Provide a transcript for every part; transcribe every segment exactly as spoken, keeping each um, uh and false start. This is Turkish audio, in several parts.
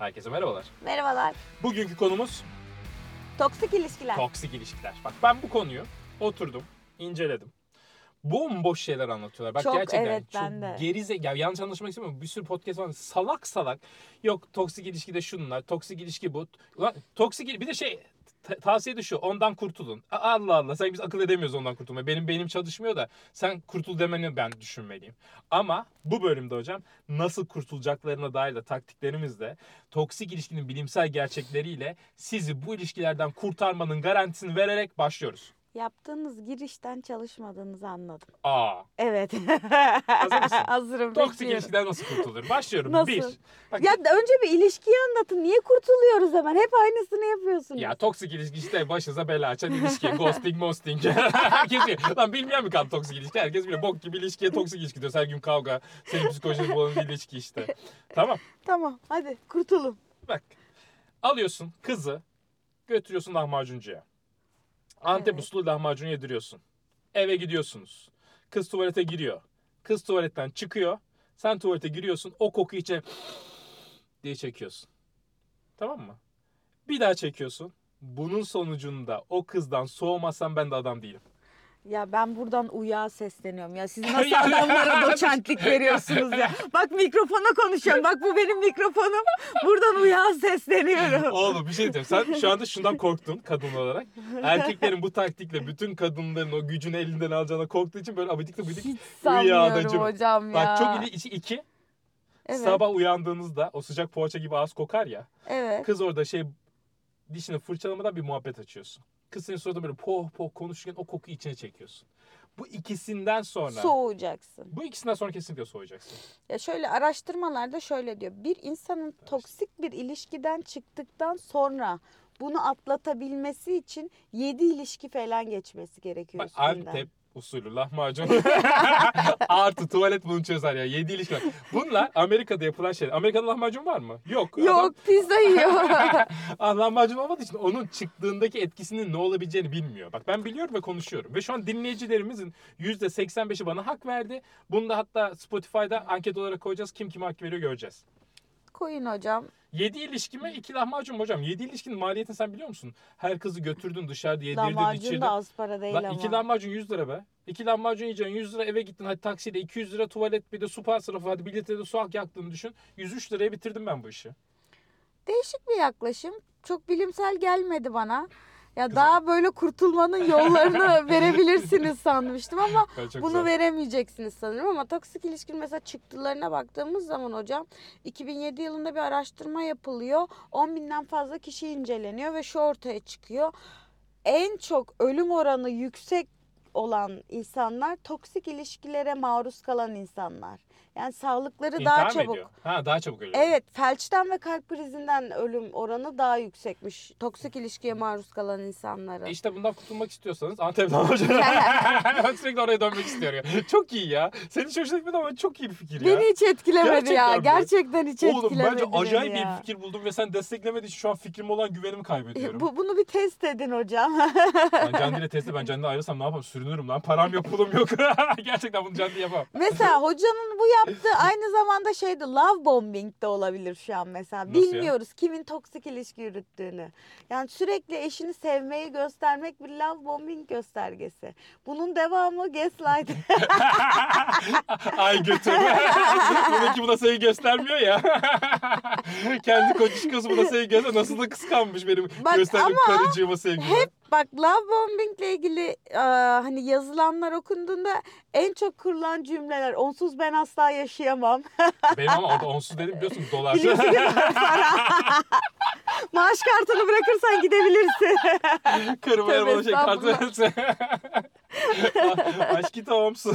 Herkese merhabalar. Merhabalar. Bugünkü konumuz Toksik ilişkiler. toksik ilişkiler. Bak ben bu konuyu oturdum, inceledim. Bomboş şeyler anlatıyorlar. Bak Çok, gerçekten evet, çok ben de. gerize ya yanlış anlaşılmak istemiyorum. Bir sürü podcast var. Salak salak. Yok toksik ilişkide şunlar, toksik ilişki bu. Ulan toksik il- bir de şey t- tavsiye de şu. Ondan kurtulun. A- Allah Allah. Sen biz akıl edemiyoruz ondan kurtulmayı. Benim beynim çalışmıyor da sen kurtul demeni ben düşünmeliyim. Ama bu bölümde hocam nasıl kurtulacaklarına dair de taktiklerimizle toksik ilişkinin bilimsel gerçekleriyle sizi bu ilişkilerden kurtarmanın garantisini vererek başlıyoruz. Yaptığınız girişten çalışmadığınızı anladım. Aa. Evet. Hazır mısın? Hazırım. Toksik bekliyorum. ilişkiden nasıl kurtulur? Başlıyorum. Nasıl? Bir. Bak, Ya önce bir ilişkiyi anlatın. Niye kurtuluyoruz hemen? Hep aynısını yapıyorsunuz. ya toksik ilişki işte başınıza bela açan ilişki. Ghosting, mosting. Herkes biliyor. Lan bilmeyen mi kaldı toksik ilişki? Herkes biliyor. Bok gibi ilişkiye toksik ilişki diyoruz. Her gün kavga. Senin psikolojini bulan bir ilişki işte. Tamam. Tamam, hadi kurtulun. Bak. Alıyorsun kızı. Götürüyorsun lahmacuncuya. Antep Evet. usulü lahmacun yediriyorsun. Eve gidiyorsunuz. Kız tuvalete giriyor. Kız tuvaletten çıkıyor. Sen tuvalete giriyorsun. O koku içe diye çekiyorsun. Tamam mı? Bir daha çekiyorsun. Bunun sonucunda o kızdan soğumazsan ben de adam değilim. Ya ben buradan Uya'ya sesleniyorum. Ya siz nasıl Yani- adamlara doçentlik veriyorsunuz ya? Bak mikrofona konuşuyorum. Bak bu benim mikrofonum. Buradan Uya'ya sesleniyorum. Oğlum bir şey diyeceğim. Sen şu anda şundan korktun kadın olarak. Erkeklerin bu taktikle bütün kadınların o gücünü elinden alacağına korktuğu için böyle abidik abidik Hiç rüyadacım. sanmıyorum hocam ya. Bak çok iyi. İçi iki. Evet. Sabah uyandığınızda o sıcak poğaça gibi ağız kokar ya. Evet. Kız orada şey dişini fırçalamadan bir muhabbet açıyorsun. Kız senin suratında böyle poh poh konuşurken o kokuyu içine çekiyorsun. Bu ikisinden sonra Soğuyacaksın. bu ikisinden sonra kesinlikle soğuyacaksın. Ya şöyle araştırmalarda şöyle diyor. Bir insanın toksik bir ilişkiden çıktıktan sonra bunu atlatabilmesi için yedi ilişki falan geçmesi gerekiyor Bak üstünden. Antep usulü lahmacun artı tuvalet bunu çözer ya. Yedi ilişki var. Bunlar Amerika'da yapılan şeyler. Amerika'da lahmacun var mı? Yok. Yok, pizza yiyor. Adam, lahmacun olmadığı için onun çıktığındaki etkisinin ne olabileceğini bilmiyor. Bak ben biliyorum ve konuşuyorum. Ve şu an dinleyicilerimizin yüzde seksen beşi bana hak verdi. Bunu da hatta Spotify'da anket olarak koyacağız. Kim kime hak veriyor göreceğiz. Koyun hocam. Yedi ilişki mi? iki lahmacun mu hocam? Yedi ilişkinin maliyetini sen biliyor musun? Her kızı götürdün dışarıda yedirdin Lahmacun içirdin. da az para değil Lan ama. iki lahmacun yüz lira be. İki lahmacun yiyeceksin yüz lira, eve gittin hadi taksiyle iki yüz lira tuvalet bir de su masrafı, hadi bir litre de su yaktığını düşün. yüz üç liraya bitirdim ben bu işi. Değişik bir yaklaşım. Çok bilimsel gelmedi bana. Ya daha böyle kurtulmanın yollarını verebilirsiniz sanmıştım ama Evet, çok bunu güzel. veremeyeceksiniz sanırım. Ama toksik ilişkinin mesela çıktılarına baktığımız zaman hocam iki bin yedi yılında bir araştırma yapılıyor. on binden fazla kişi inceleniyor ve şu ortaya çıkıyor. En çok ölüm oranı yüksek olan insanlar toksik ilişkilere maruz kalan insanlar. Yani sağlıkları İntihar daha mı çabuk. ediyor? Ha daha çabuk ölüyor. Evet, felçten ve kalp krizinden ölüm oranı daha yüksekmiş. Toksik ilişkiye maruz kalan insanların. E işte bundan kurtulmak istiyorsanız Antep lahmacun. Ben sürekli oraya dönmek istiyorum. Çok iyi ya. Senin hiç hoşuna gitmedi ama çok iyi bir fikir ya. Beni hiç etkilemedi Gerçekten ya. mi? Gerçekten hiç Oğlum etkilemedi bence acayip beni iyi ya. bir fikir buldum ve sen desteklemediğin için şu an fikrime olan güvenimi kaybediyorum. Bu, bunu bir test edin hocam. Ben Candy ile testi ben Candy'den ayrılsam ne yapayım? Sürünürüm lan. Param yok, pulum yok. Gerçekten bunu Candy yapamam. Mesela hocanın bu yaptığı aynı zamanda şeydi, love bombing de olabilir şu an mesela. Nasıl ya? Bilmiyoruz kimin toksik ilişki yürüttüğünü. Yani sürekli eşini sevmeyi göstermek bir love bombing göstergesi. Bunun devamı gaslight. Ay götür. Bununki buna sevgi göstermiyor ya. Kendi kocuşkosu buna sevgi göster. Nasıl da kıskanmış benim Bak gösterdiğim ama karıcığıma sevgimi. hep bak love bombing ile ilgili e, hani yazılanlar okunduğunda en çok kurulan cümleler onsuz ben asla yaşayamam. Benim ama orada onsuz dedim biliyorsun dolar. Biliyorsun ki para. Maaş kartını bırakırsan gidebilirsin. Karıma Tövbe bana şey kartı estağfurullah. verse. Aşkı tamamsın.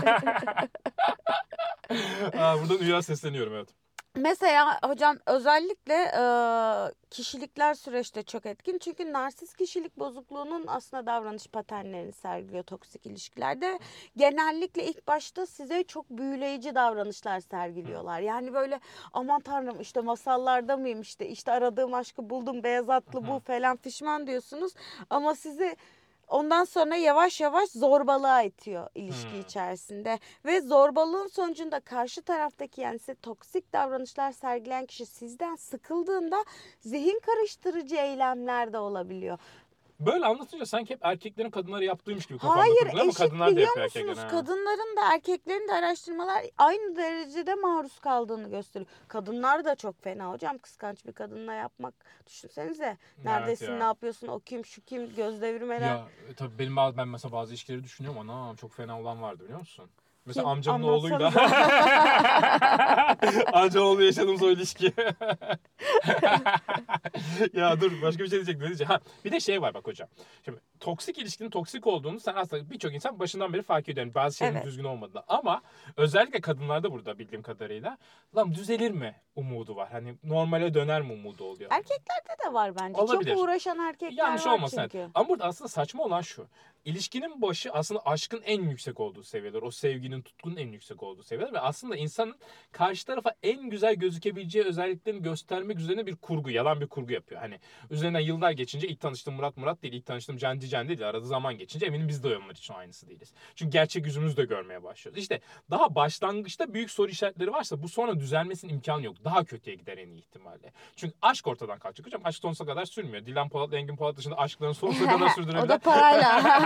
Aa, buradan Üya sesleniyorum evet. Mesela hocam özellikle e, kişilikler süreçte çok etkin. Çünkü narsist kişilik bozukluğunun aslında davranış paternlerini sergiliyor toksik ilişkilerde. Genellikle ilk başta size çok büyüleyici davranışlar sergiliyorlar. Yani böyle aman tanrım işte masallarda mıyım işte işte aradığım aşkı buldum beyaz atlı bu falan fişman diyorsunuz. Ama sizi ondan sonra yavaş yavaş zorbalığa itiyor ilişki Hmm. içerisinde. Ve zorbalığın sonucunda karşı taraftaki, yani size toksik davranışlar sergileyen kişi sizden sıkıldığında zihin karıştırıcı eylemler de olabiliyor. Böyle anlatınca sanki hep erkeklerin kadınları yaptığıymış gibi kafamda Hayır, kurdun ama eşit, kadınlar da biliyor yapıyor musunuz? erkekler. Ha. Kadınların da erkeklerin de araştırmalar aynı derecede maruz kaldığını gösteriyor. Kadınlar da çok fena hocam. Kıskanç bir kadınla yapmak. Düşünsenize. Neredesin, ya. ne yapıyorsun, o kim, şu kim, göz devirmeler. Ya e, tabii benim bazı, ben mesela bazı ilişkileri düşünüyorum. Anam çok fena olan vardı biliyor musun? Mesela Kim? amcamın oğluyla. Anlatsanıza. Amcam oğlu yaşadığımız o ilişki. Ya dur, başka bir şey diyecektim. Ne diyeceğim? Ha, bir de şey var bak hocam. Şimdi toksik ilişkinin toksik olduğunu sen aslında birçok insan başından beri fark ediyor. Yani bazı şeylerin Evet. düzgün olmadığını. Ama özellikle kadınlarda burada bildiğim kadarıyla lan düzelir mi umudu var. Hani normale döner mi umudu oluyor. Erkeklerde de var bence. Olabilir. Çok uğraşan erkekler Yanlış var olmasın. çünkü. Evet. Ama burada aslında saçma olan şu. İlişkinin başı aslında aşkın en yüksek olduğu seviyeler. O sevginin, tutkunun en yüksek olduğu seviyeler. Ve aslında insanın karşı tarafa en güzel gözükebileceği özelliklerini göstermek üzerine bir kurgu, yalan bir kurgu yapıyor. Hani üzerinden yıllar geçince ilk tanıştığım Murat Murat değil, ilk tanıştığım Cendi Cendi değil. Arada zaman geçince eminim biz de onlar için aynısı değiliz. Çünkü gerçek yüzümüzü de görmeye başlıyoruz. İşte daha başlangıçta büyük soru işaretleri varsa bu sonra düzelmesinin imkanı yok. Daha kötüye gider en iyi ihtimalle. Çünkü aşk ortadan kalkacak hocam. Aşk sonsuza kadar sürmüyor. Dilan Polat'la Engin Polat dışında aşklarını sonsuza kadar O sürdürebilen da parayla.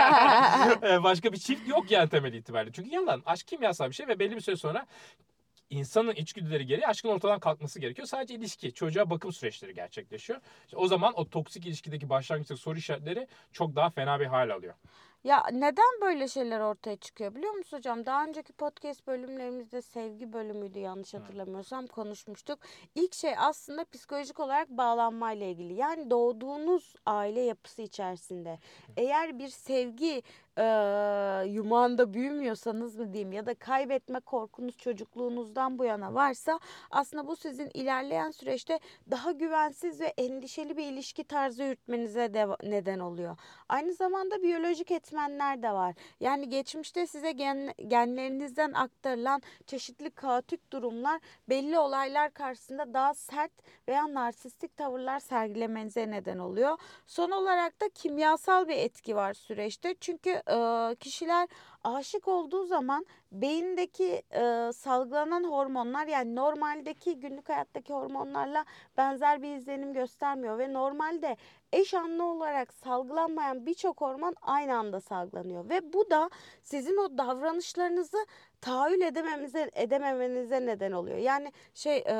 Ee, başka bir çift yok yani temel itibariyle. Çünkü yalan. Aşk kimyasal bir şey ve belli bir süre sonra insanın içgüdüleri gereği aşkın ortadan kalkması gerekiyor. Sadece ilişki, çocuğa bakım süreçleri gerçekleşiyor. İşte o zaman o toksik ilişkideki başlangıçtaki soru işaretleri çok daha fena bir hal alıyor. Ya neden böyle şeyler ortaya çıkıyor biliyor musun hocam? Daha önceki podcast bölümlerimizde sevgi bölümüydü yanlış hatırlamıyorsam konuşmuştuk. İlk şey aslında psikolojik olarak bağlanmayla ilgili. Yani doğduğunuz aile yapısı içerisinde eğer bir sevgi e, yumağında büyümüyorsanız mı diyeyim ya da kaybetme korkunuz çocukluğunuzdan bu yana varsa aslında bu sizin ilerleyen süreçte daha güvensiz ve endişeli bir ilişki tarzı yürütmenize de neden oluyor. Aynı zamanda biyolojik etmenler de var. Yani geçmişte size gen, genlerinizden aktarılan çeşitli kaotik durumlar belli olaylar karşısında daha sert veya narsistik tavırlar sergilemenize neden oluyor. Son olarak da kimyasal bir etki var süreçte. Çünkü e, kişiler aşık olduğu zaman beyindeki e, salgılanan hormonlar yani normaldeki günlük hayattaki hormonlarla benzer bir izlenim göstermiyor ve normalde eş anlı olarak salgılanmayan birçok hormon aynı anda salgılanıyor ve bu da sizin o davranışlarınızı tahayyül edememize, edememenize neden oluyor. Yani şey e,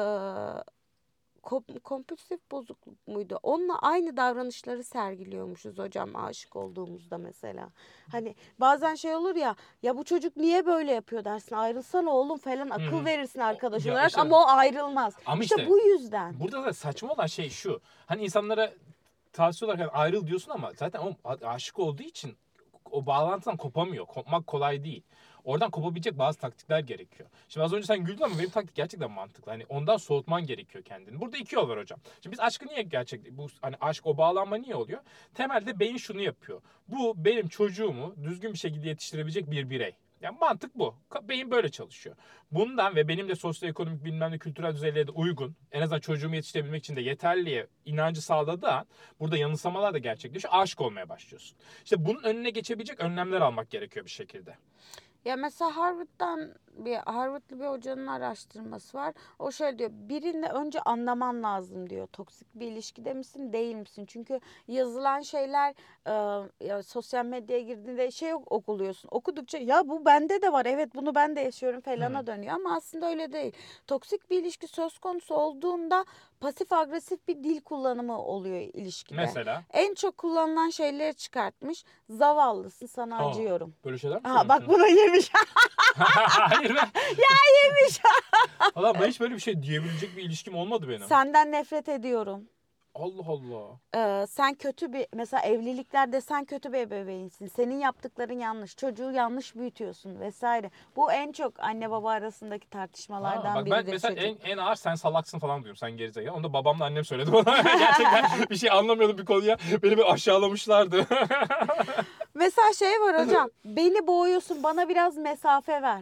kom- kompulsif bozukluk muydu? Onunla aynı davranışları sergiliyormuşuz hocam aşık olduğumuzda mesela. Hani bazen şey olur ya ya bu çocuk niye böyle yapıyor dersin ayrılsana oğlum falan akıl Hı hı. verirsin arkadaş Ya olarak işte- ama o ayrılmaz. Ama işte, işte- bu yüzden. Burada da saçma olan şey şu. Hani insanlara tavsiye olarak yani ayrıl diyorsun ama zaten o a- aşık olduğu için o bağlantıdan kopamıyor. Kopmak kolay değil. Oradan kopabilecek bazı taktikler gerekiyor. Şimdi az önce sen güldün ama benim taktik gerçekten mantıklı. Hani ondan soğutman gerekiyor kendini. Burada iki yol var hocam. Şimdi biz aşkı niye gerçek bu hani aşk o bağlanma niye oluyor? Temelde beyin şunu yapıyor. Bu benim çocuğumu düzgün bir şekilde yetiştirebilecek bir birey. Yani mantık bu. Ka- Beyin böyle çalışıyor. Bundan ve benim de sosyoekonomik bilmem ne kültürel düzeylere de uygun. En azından çocuğumu yetiştirebilmek için de yeterliye inancı sağladığı an burada yanılsamalar da gerçekleşiyor. Aşık olmaya başlıyorsun. İşte bunun önüne geçebilecek önlemler almak gerekiyor bir şekilde. Ya mesela Harvard'dan bir Harvard'lı bir hocanın araştırması var. O şöyle diyor. Birini önce anlaman lazım diyor. Toksik bir ilişkide misin, değil misin? Çünkü yazılan şeyler e, ya sosyal medyaya girdiğinde şey ok- okuluyorsun. Okudukça ya bu bende de var. Evet bunu ben de yaşıyorum falana Hı. dönüyor ama aslında öyle değil. Toksik bir ilişki söz konusu olduğunda pasif agresif bir dil kullanımı oluyor ilişkide. Mesela. En çok kullanılan şeyleri çıkartmış. Zavallısın sana Aa, acıyorum. Böyle şeyler mi Aha bak söylüyorsun? buna yemiş. Hayır be. Ya yemiş. Valla ben hiç böyle bir şey diyebilecek bir ilişkim olmadı benim. Senden nefret ediyorum. Allah Allah. Ee, sen kötü bir mesela evliliklerde sen kötü bir ebeveynsin. Senin yaptıkların yanlış. Çocuğu yanlış büyütüyorsun vesaire. Bu en çok anne baba arasındaki tartışmalardan Ha, bak biridir ben mesela çocuk. en, en ağır sen salaksın falan diyorum. Sen gerizekalı. Onu da babamla annem söyledi bana. Gerçekten bir şey anlamıyordum bir konuya. Beni bir aşağılamışlardı. Mesela şey var hocam. Beni boğuyorsun bana biraz mesafe ver.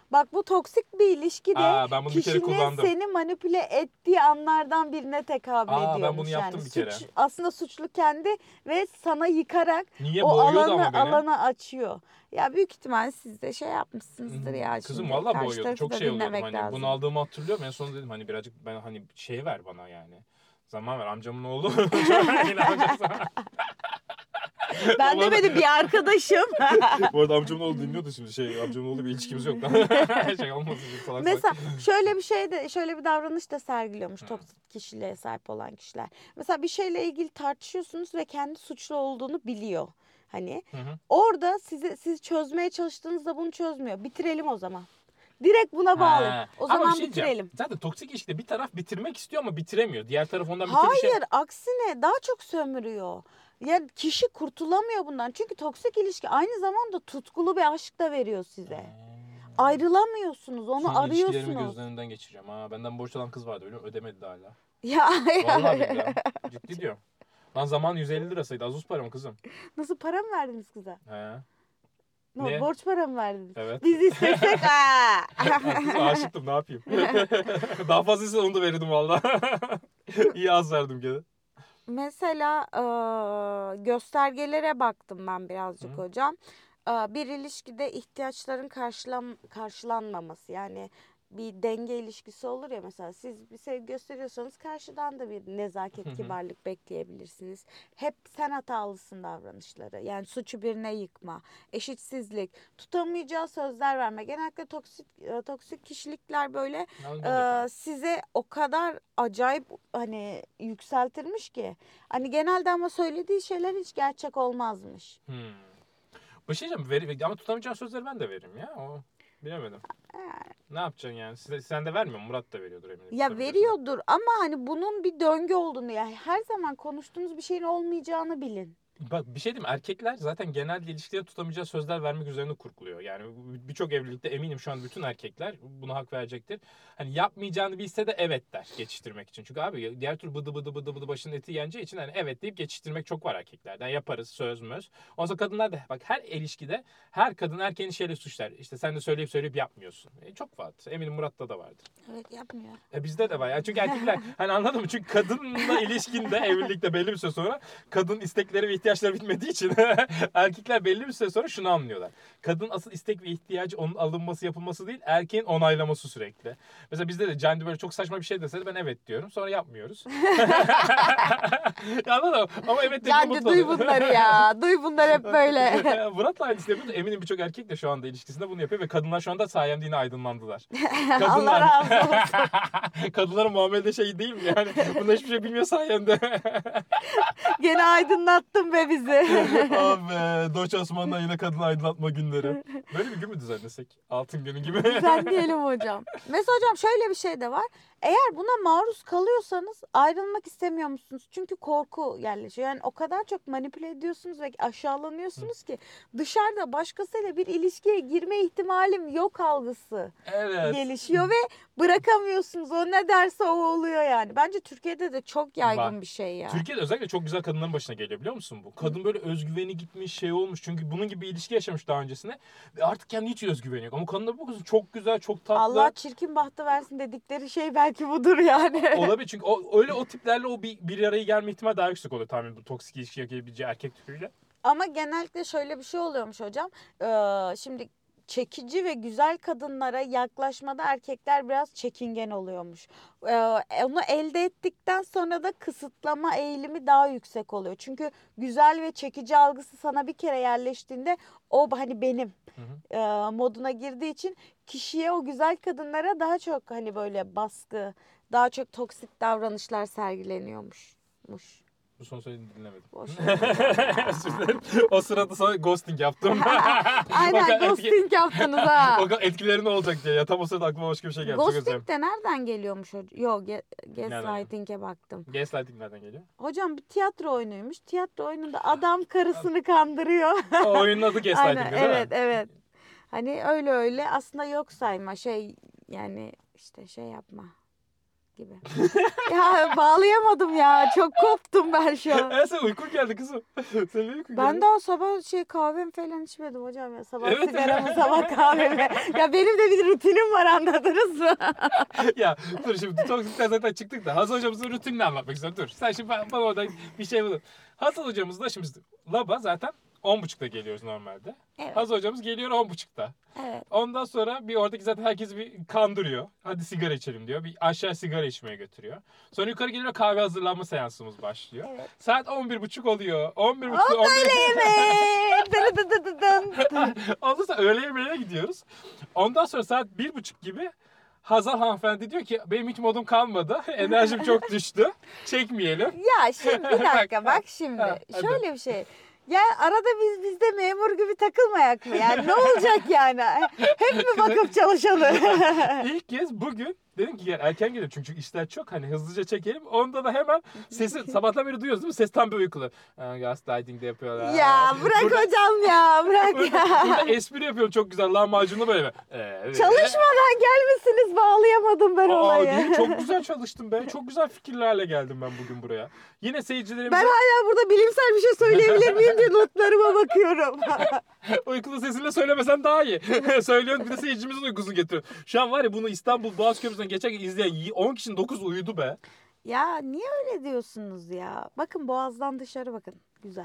Bak bu toksik bir ilişkide Aa, ben bunu bir kere kişinin kullandım. seni manipüle ettiği anlardan birine tekabül Aa, ben ediyormuş. bunu yaptım yani bir kere. Suç, aslında suçlu kendi ve sana yıkarak Niye o boğuyordu alanı ama beni? alanı açıyor. Ya büyük ihtimal siz de şey yapmışsınızdır ya Kızım şimdi. valla Karşı boğuyordu. tarafı Çok da şey oluyordum dinlemek hani. lazım. Bunu aldığımı hatırlıyorum. En son dedim hani birazcık ben hani şey ver bana yani. Zaman ver, amcamın oğlu. Yine amcası. Ben Bu arada- demedim, bir arkadaşım. Bu arada amcamın oğlu dinliyordu şimdi şey. Amcamın oğlu bir ilişkimiz yok lan. Şey olmasın şimdi salak salak. Mesela şöyle bir şey de şöyle bir davranış da sergiliyormuş Hı. toksik kişiliğe sahip olan kişiler. Mesela bir şeyle ilgili tartışıyorsunuz ve kendi suçlu olduğunu biliyor. Hani Hı hı. orada sizi siz çözmeye çalıştığınızda bunu çözmüyor. Bitirelim o zaman. Direkt buna bağlı. Ha. O Ama bir zaman şey diyeceğim. bitirelim. Zaten toksik ilişkide bir taraf bitirmek istiyor ama bitiremiyor. Diğer taraf ondan bitirişe... Hayır, aksine daha çok sömürüyor. Yani kişi kurtulamıyor bundan. Çünkü toksik ilişki aynı zamanda tutkulu bir aşk da veriyor size. Ayrılamıyorsunuz, onu Şu an ilişkilerimi arıyorsunuz. gözden önünden geçireceğim. Ha, benden borç alan kız vardı biliyor musun? Ödemedi de hala. Ya, Vallahi billahi. Ciddi diyorum. Lan zaman yüz elli lirasıydı. Az uz para mı kızım? nasıl, para mı verdiniz kıza? He. No, Ne? borç para mı verdiniz? Evet. Biz istesek ha. Kız aşıktım ne yapayım? Daha fazlasıysa onu da verirdim valla. İyi az verdim gene. Mesela eee, göstergelere baktım ben birazcık Hı. hocam. Eee, bir ilişkide ihtiyaçların karşılan karşılanmaması, yani bir denge ilişkisi olur ya, mesela siz bir sevgi gösteriyorsanız karşıdan da bir Hı nezaket, hı. kibarlık bekleyebilirsiniz. Hep sen hatalısın davranışları, yani suçu birine yıkma, eşitsizlik, tutamayacağı sözler verme. Genellikle toksik e, toksik kişilikler böyle Yalnız ben de yapıyorum. e, size o kadar acayip hani yükseltirmiş ki. Hani genelde ama söylediği şeyler hiç gerçek olmazmış. Hmm. Bir şey diyeceğim. Ver, ama tutamayacağın sözleri ben de veririm ya. O bilemedim. Ne yapacaksın yani? Size, sen de vermiyor musun? Murat da veriyordur eminim. Ya tutamayacağı veriyordur ama hani bunun bir döngü olduğunu, yani her zaman konuştuğunuz bir şeyin olmayacağını bilin. Bak bir şey diyeyim mi? Erkekler zaten genel ilişkide tutamayacağı sözler vermek üzerine kurguluyor. Yani birçok evlilikte eminim şu an bütün erkekler buna hak verecektir. Hani yapmayacağını bilse de evet der geçiştirmek için. Çünkü abi diğer türlü bıdı bıdı bıdı bıdı başının eti yeneceği için hani evet deyip geçiştirmek çok var erkeklerden. Yaparız söz möz. Ondan sonra kadınlar da bak her ilişkide her kadın erkeğini şeyle suçlar. İşte sen de söyleyip söyleyip yapmıyorsun. E, çok var. Eminim Murat'ta da vardır. Evet, yapmıyor. E bizde de var. Yani çünkü erkekler hani anladın mı? Çünkü kadınla ilişkinde evlilikte belli bir süre sonra kadın istekleri ve ihtiyaçları bitmediği için erkekler belli bir süre sonra şunu anlıyorlar. Kadın asıl istek ve ihtiyacı onun alınması yapılması değil, erkeğin onaylaması sürekli. Mesela bizde de Candy böyle çok saçma bir şey deseydi ben evet diyorum. Sonra yapmıyoruz. Ya anladın mı? Ama evet dediğim Cancı mutlu duy oluyor. bunları ya. Duy bunları hep böyle. Murat'la aynısını yapıyor. Eminim birçok erkek de şu anda ilişkisinde bunu yapıyor ve kadınlar şu anda sayemde yine aydınlandılar. Allah razı olsun. Kadınların muamelede şey değil mi yani? Bunlar hiçbir şey bilmiyor sayemde. Gene aydınlattın be bizi. Abi Doğuş Osman'dan yine kadın aydınlatma günleri. Böyle bir gün mü düzenlesek? Altın günü gibi. Düzenleyelim hocam. Mesela hocam şöyle bir şey de var. Eğer buna maruz kalıyorsanız ayrılmak istemiyor musunuz? Çünkü korku yerleşiyor. Yani o kadar çok manipüle ediyorsunuz ve aşağılanıyorsunuz ki dışarıda başkasıyla bir ilişkiye girme ihtimalim yok algısı Evet. gelişiyor ve bırakamıyorsunuz. O ne derse o oluyor yani. Bence Türkiye'de de çok yaygın Var. bir şey ya. Türkiye'de özellikle çok güzel kadınların başına geliyor biliyor musun bu? Kadın böyle özgüveni gitmiş şey olmuş. Çünkü bunun gibi bir ilişki yaşamış daha öncesinde. Ve artık kendi hiç özgüveni yok. Ama kadınlar bu kızın çok güzel, çok tatlı. Allah çirkin bahtı versin dedikleri şey belki budur yani. Olabilir çünkü o, öyle o tiplerle o bir, bir araya gelme ihtimali daha yüksek oluyor tahmin bu toksik ilişki yaşayabileceği erkek tipiyle. Ama genellikle şöyle bir şey oluyormuş hocam. Ee, şimdi çekici ve güzel kadınlara yaklaşmada erkekler biraz çekingen oluyormuş. Ee, onu elde ettikten sonra da kısıtlama eğilimi daha yüksek oluyor. Çünkü güzel ve çekici algısı sana bir kere yerleştiğinde o hani benim Hı hı. e, moduna girdiği için kişiye, o güzel kadınlara daha çok hani böyle baskı, daha çok toksik davranışlar sergileniyormuş. Muş. Bu son söylediğini dinlemedim. Boş ver. Özür dilerim. O sırada sana ghosting yaptım. Aynen Fakat etki- ghosting yaptınız ha. Bakalım etkileri ne olacak diye. Ya tam o sırada aklıma başka bir şey geldi. Çok özür dilerim. Ghosting de nereden geliyormuş hocam? Yok, ge- gaslighting'e baktım. Gaslighting nereden geliyor? Hocam bir tiyatro oyunuymuş. Tiyatro oyununda adam karısını kandırıyor. O oyunun adı gaslighting Aynen, değil mi? evet evet. Hani öyle öyle aslında yok sayma şey, yani işte şey yapma. gibi. Ya bağlayamadım ya. Çok koptum ben şu an. E sen uykun geldi kızım. Senin uykun Ben geldi. daha sabah şey kahvemi falan içmedim hocam ya. Sabah Evet. sigaramı, sabah kahvemi. Ya benim de bir rutinim var, anladınız mı? Ya dur şimdi toksikten zaten çıktık da Hasan hocamızın rutinini anlatmak istiyorum. Dur sen şimdi bana, bana orada bir şey bulun. Hasan hocamız da şimdi laba zaten on buçukta geliyoruz normalde. Evet. Hasan hocamız geliyor on buçukta. Evet. Ondan sonra bir oradaki zaten herkesi bir kandırıyor. Hadi sigara içelim diyor. Bir aşağı sigara içmeye götürüyor. Sonra yukarı geliyor, kahve hazırlanma seansımız başlıyor. Evet. Saat on bir buçuk oluyor. on bir buçuk. O öğle yemeği. Dı dı dı dı dın. Ondan sonra öğle yemeğine gidiyoruz. Ondan sonra saat bir buçuk gibi Hazal hanımefendi diyor ki benim hiç modum kalmadı. Enerjim çok düştü. Çekmeyelim. Ya şimdi bir dakika bak şimdi. Ha, hadi. Şöyle bir şey. Ya arada biz biz de memur gibi takılmayak mı? Yani ne olacak yani? Hep mi bakıp çalışalım? İlk kez bugün dedim ki gel erken gelelim çünkü işler çok hani hızlıca çekelim. Onda da hemen sesi sabahtan beri duyuyoruz değil mi? Ses tam bir uykulu. Aa, gaslighting de yapıyorlar. Ya bırak Burada- hocam ya, bırak Burada, ya. burada espri yapıyorum çok güzel lahmacunla böyle. Ee, Çalışmadan gelmişsiniz, bağlayamadım ben Aa, olayı. değil, çok güzel çalıştım be. Çok güzel fikirlerle geldim ben bugün buraya. Yine seyircilerimize Ben hala burada bilimsel bir şey söyleyebilir miyim diye notlarıma bakıyorum. uykulu sesinle söylemesen daha iyi. Söylüyorsun bir de seyircimizin uykusunu getiriyor. Şu an var ya bunu İstanbul Boğaz Köprüsü'nden geçerken izleyen on kişinin dokuz uyudu be. Ya niye öyle diyorsunuz ya? Bakın boğazdan dışarı bakın. Güzel.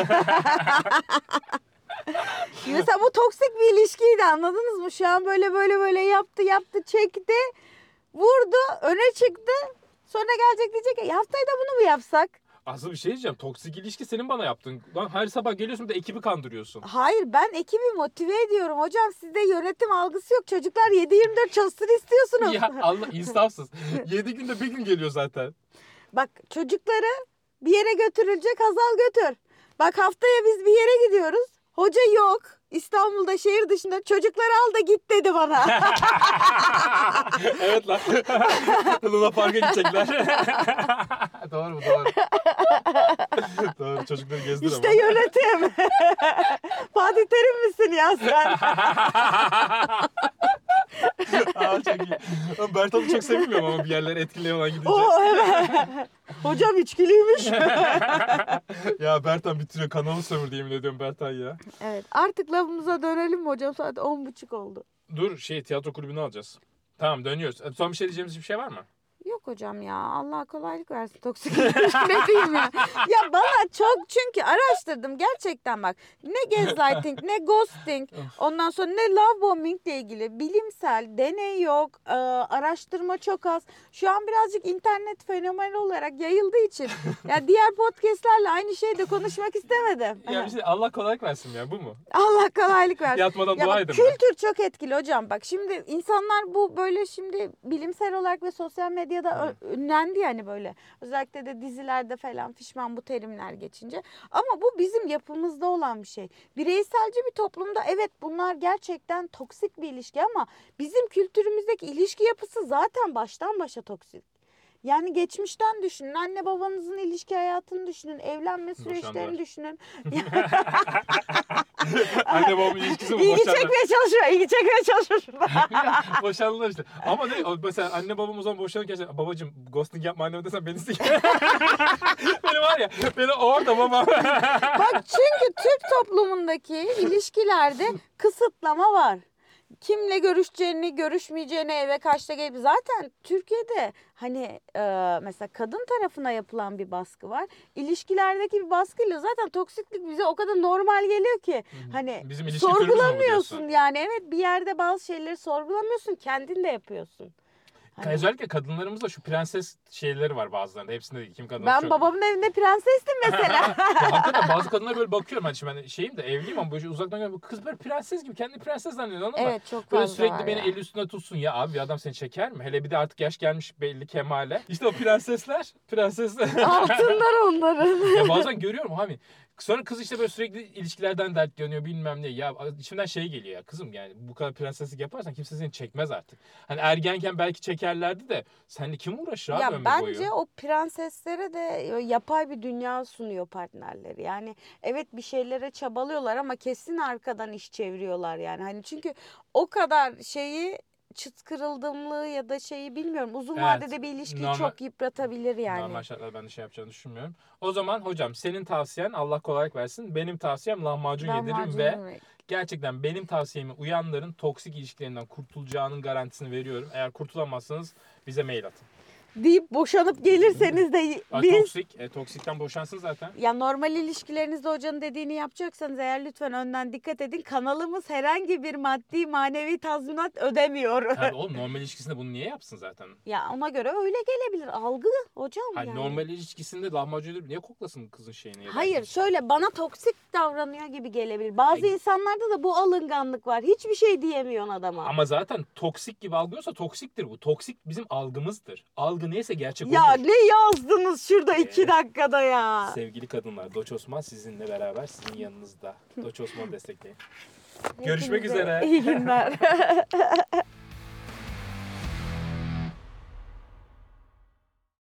Mesela bu toksik bir ilişkiydi, anladınız mı? Şu an böyle böyle böyle yaptı yaptı çekti. Vurdu, öne çıktı. Sonra gelecek diyecek ki, "Ya haftaya da bunu mu yapsak?" Aslında bir şey diyeceğim. Toksik ilişki senin bana yaptın. Lan her sabah geliyorsun da ekibi kandırıyorsun. Hayır, ben ekibi motive ediyorum. Hocam sizde yönetim algısı yok. Çocuklar yedi yirmi dört çalışsın istiyorsunuz. Ya Allah insafsız. Yedi günde bir gün geliyor zaten. Bak, çocukları bir yere götürülecek, Hazal götür. Bak haftaya biz bir yere gidiyoruz. Hoca yok. İstanbul'da, şehir dışında. Çocukları al da git dedi bana. Evet lan. Luna Park'a gidecekler. Doğru mu? Doğru. Doğru. Çocukları gezdir İşte ama. yönetim. Fatih Terim misin ya sen? Aa, çok iyi. Ama Bertal'ı çok sevmiyorum ama bir yerlere etkili olan gidince. Oo evet. Hocam içkiliymiş. Ya Bertan bitiriyor. Kanalı sömürdü yemin ediyorum Bertan ya. Evet, artık lafımıza dönelim mi hocam? Saat on buçuk oldu. Dur şey tiyatro kulübünü alacağız. Tamam dönüyoruz. Son bir şey diyeceğimiz bir şey var mı? Yok hocam ya, Allah kolaylık versin toksik ilişki, ne diyeyim ya. Ya bana çok, çünkü araştırdım gerçekten bak. Ne gaslighting, ne ghosting, ondan sonra ne love bombing ile ilgili bilimsel deney yok, e, araştırma çok az. Şu an birazcık internet fenomeni olarak yayıldığı için ya diğer podcastlerle aynı şeyde konuşmak istemedim. Ya bir şey Allah kolaylık versin ya bu mu? Allah kolaylık versin. Yatmadan Ya dua bak, edin. kültür çok etkili hocam. Bak şimdi insanlar bu böyle şimdi bilimsel olarak ve sosyal medyada ö- ünlendi yani böyle. Özellikle de dizilerde falan fişman bu terimler geçince. Ama bu bizim yapımızda olan bir şey. Bireyselci bir toplumda evet bunlar gerçekten toksik bir ilişki ama bizim kültürümüzdeki ilişki yapısı zaten baştan başa toksik. Yani geçmişten düşünün, anne babanızın ilişki hayatını düşünün, evlenme süreçlerini Boşandılar. düşünün. Anne babamın ilişkisi bu. İlgi Boşandılar. çekmeye çalışıyor, ilgi çekmeye çalışıyor şurada. Boşandılar işte. Ama ne o mesela anne babam o zaman boşanırken şey, babacım ghosting yapma anneme desen beni sik. Beni var ya beni orada babam. Bak çünkü Türk toplumundaki ilişkilerde kısıtlama var. Kimle görüşeceğini, görüşmeyeceğini, eve kaçta gelip zaten Türkiye'de hani e, mesela kadın tarafına yapılan bir baskı var. İlişkilerdeki bir baskıyla zaten toksiklik bize o kadar normal geliyor ki hani Bizim ilişki türümüz mü bu sorgulamıyorsun diyorsun? yani, evet bir yerde bazı şeyleri sorgulamıyorsun, kendin de yapıyorsun. Hani Özellikle kadınlarımızda şu prenses şeyleri var bazılarında. Hepsinde değil. Kim kadın ben çok... babamın evinde prensestim mesela. Ya hakikaten bazı kadınlara böyle bakıyorum. Hani şimdi ben şeyim de evliyim ama böyle uzaktan görüyorum. Kız böyle prenses gibi. Kendini prenses zannediyor anladın mı? Evet, çok Böyle fazla sürekli var beni ya. eli üstünde tutsun. Ya abi bir adam seni çeker mi? Hele bir de artık yaş gelmiş belli kemale. İşte o prensesler. Prensesler. Altınlar onların. Ya bazen görüyorum abi. Sonra kız işte böyle sürekli ilişkilerden dertleniyor bilmem ne. Ya içimden şey geliyor ya kızım yani bu kadar prenseslik yaparsan kimse seni çekmez artık. Hani ergenken belki çekerlerdi de seninle kim uğraşır abi Ya ömür bence boyu? o prenseslere de yapay bir dünya sunuyor partnerleri. Yani evet bir şeylere çabalıyorlar ama kesin arkadan iş çeviriyorlar yani. Hani çünkü o kadar şeyi çıt kırıldımlığı ya da şeyi bilmiyorum. Uzun Evet, vadede bir ilişkiyi normal- çok yıpratabilir yani. Normal şartlarda ben de şey yapacağını düşünmüyorum. O zaman hocam senin tavsiyen Allah kolaylık versin. Benim tavsiyem lahmacun yedirin Lahmacun ve yemek. gerçekten benim tavsiyemi uyanların toksik ilişkilerinden kurtulacağının garantisini veriyorum. Eğer kurtulamazsanız bize mail atın. Deyip boşanıp gelirseniz de Aa, biz toksik, e, toksikten boşansın zaten. ya normal ilişkilerinizde hocanın dediğini yapacaksanız eğer lütfen önden dikkat edin. Kanalımız herhangi bir maddi manevi tazminat ödemiyor. Tabii oğlum normal ilişkisinde bunu niye yapsın zaten? Ya ona göre öyle gelebilir. Algı hocam Hani yani. normal ilişkisinde lahmacun yedirip niye koklasın kızın şeyini? ya da Hayır erkeğin şöyle bana toksik davranıyor gibi gelebilir. Bazı E- insanlarda da bu alınganlık var. Hiçbir şey diyemiyorsun adama. Ama zaten toksik gibi algılıyorsa toksiktir bu. Toksik bizim algımızdır. Algı neyse gerçek Ya odur. ne yazdınız şurada Ee, iki dakikada ya. Sevgili kadınlar, Doç Osman sizinle beraber sizin yanınızda. Doç Osman'ı destekleyin. Görüşmek Hepinize üzere. İyi günler.